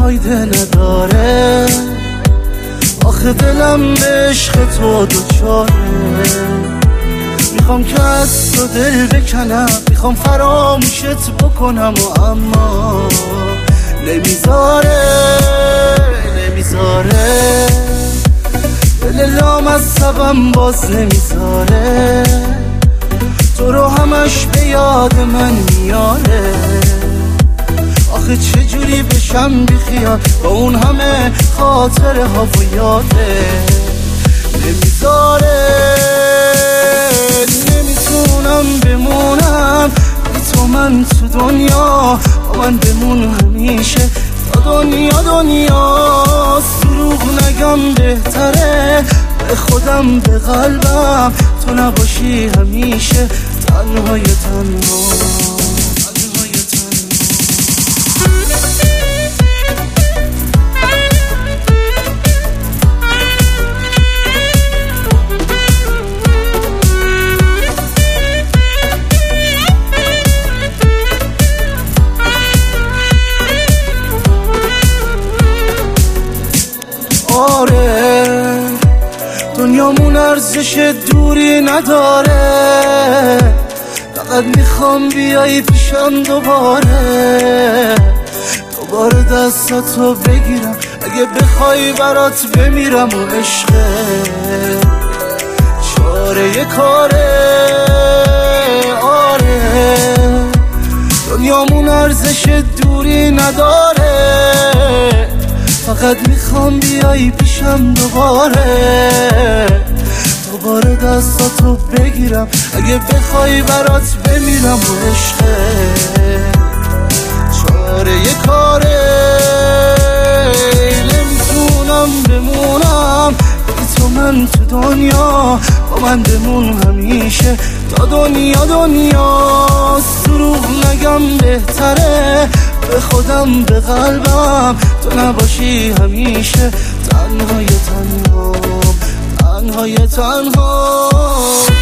فایده نداره، آخه دلم به عشق تو دوچاره. میخوام که از تو دل بکنم، میخوام فراموشت بکنم و اما نمیذاره دل لامصبم باز نمیذاره، تو رو همش به یاد من میاره. آخه چجوری بشم بیخیال با اون همه خاطره ها و یاده نمیذاره. نمیتونم بمونم بی تو من تو دنیا، با من بمون همیشه تا دنیا دروغ نگم بهتره، به خودم به قلبم تو نباشی همیشه تنهای تنها. آره دنیامون ارزش دوری نداره، فقط میخوام بیایی پیشم دوباره دستاتو بگیرم، اگه بخوای برات بمیرم و عشقه چاره کاره. آره دنیامون ارزش دوری نداره، فقط میخوام بیایی پیشم دوباره دستاتو بگیرم، اگه بخوای برات بمیرم و عشقه چاره کاره. نمیتونم بمونم بی تو من تو دنیا، با من بمون همیشه تا دنیا دروغ نگم بهتره، به خودم به قلبم تو نباشی همیشه تنهای تنها.